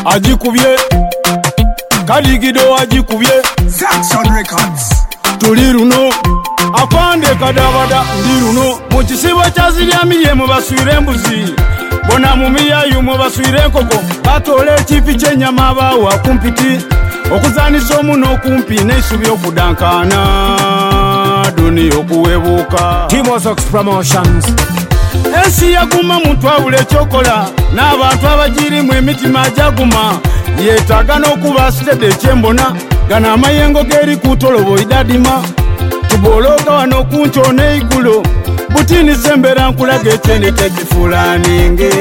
Ajikubye Kaligido ajikubye Jackson Records tuli luno akwande kadabada ndi luno mu kisibo kyaziryamiye mu baswire embuzi bona mu miyayu mu baswire enkoko batole ekifi ky'ennyama abawa kumpiti okuzanisa omuno okumpi n'eisubi okudankana duni okuwebuuka Timozox Promotions. ensi yaguma muntu awula ekyokola n'abantu abagirimu emitima ajaguma yeetaaga n'okuba sitede ekyembona gana amayengo g'eri ku tolobo idadima tubologa wano kuncho n'eigulo butini sembera nkulaga ekyende tekifulaninge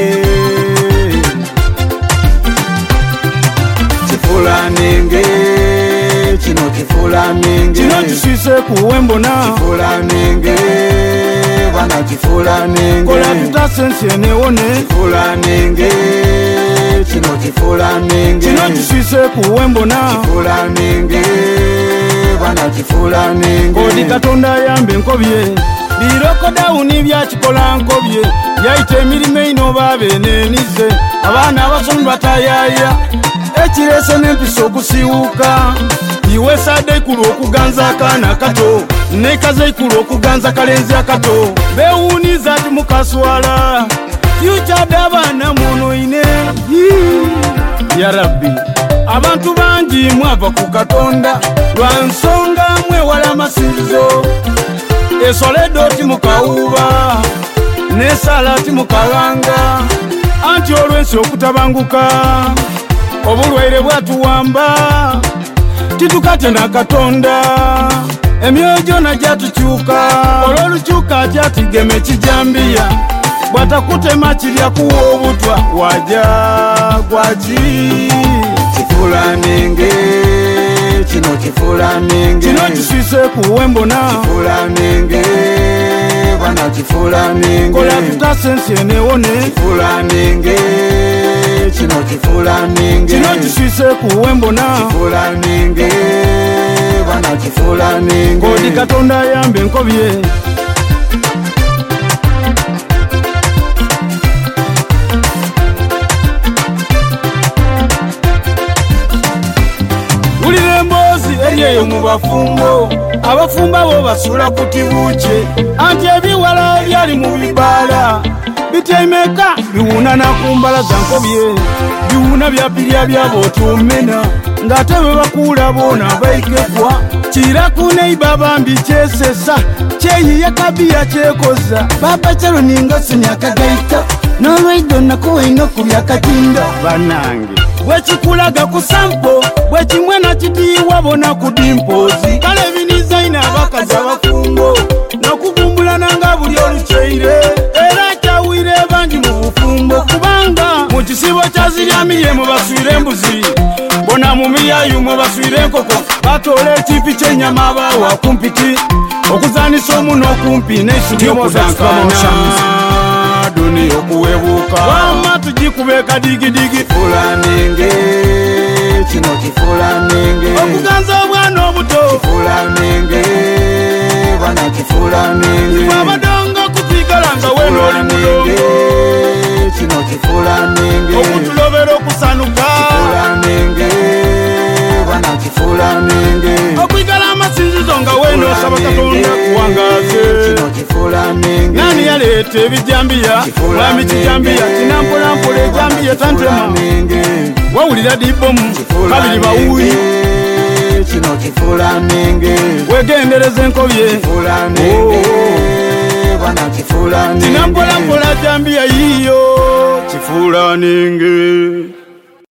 kifulaninge kino kifulaninge kino kisise kuwembona kifulaninge bana kifulaninge kola tutasensi enewone kifulaninge kino kifulaninge kino kisise kuwembona kifulaninge bana kifulaninge odi katonda yambe nkobye biroko dawuni byakikola nkobye yaita emirimo ino babenenize abaana abasomi batayaya ekirese n'empisa okusiwuka iwe sade ikulu okuganza akaana kato nekaze ikulu okuganza kalenzi akato bewuniza ati mukaswala future d'abaana muno ine ya rabbi abantu bangi mwava ku katonda lwa nsonga mwewala amasinzizo esoledo ti mukawuba nesala ti mukalanga anti olwensi okutabanguka obulwaire bwatuwamba titukate na katonda emyoyo gyona gyatukyuka olwolukyuka kyatigeme kijambiya bwatakutema kirya kuwa obutwa waja gwaki kifulaninge kino kifulaninge kino kisise kuwembona kifulaninge bana kifulaninge kola tutasensi enewone kifulaninge kino kifulaninge kino kisise kuwembona kifulaninge bana kifulaninge odi katonda yambe nkobye eriyeyo mu bafumbo abafumba bo basula ku tibuuke anti ebiwala byali mu bibaala biteimeka biwuna nakumbala za nkobye biwuna byapirya byabo tumena ng'ate bwe bakuula boona baikekwa kiraku neiba bambi kyesesa kyeyiya kabiya kyekoza baba kyalo ninga sinyakagaita n'olwaido nakuwa ino kulya katinda banange bwekikulaga ku sampo bwekimwe nakitiibwa bona ku dimpozi kale binizaina abakazi abafumbo n'okugumbulana nga buli olukyeire era kyawire bangi mu bufumbo kubanga mu kisibo kyaziryamiye mu baswire embuzi bona mu miyayu mu baswire enkoko batoola ekifi ky'ennyama abawa kumpiti okuzanisa omuno okumpi n'eisubi okudankana duni okuwebuuka wama tugikube kadigidigi fulaninge kino kifulaninge okuganza obwana obuto kifulaninge bana kifulaninge abadongo okutwigala nga weno oli mulongo kino kifulaninge okutulobera okusanuka kifulaninge bana kifulaninge okwigala amasinzizo nga weno osaba katonda kuwangaze kino kifulaninge nani yaleeta ebijambiya mwami kijambiya tinampolampola ejambiya tantema wawulira dibomu kabiri bawuyi kino kifulaninge wegendereza enkobye bana kifulaninge tinampolampola jambiya yiyo kifulaninge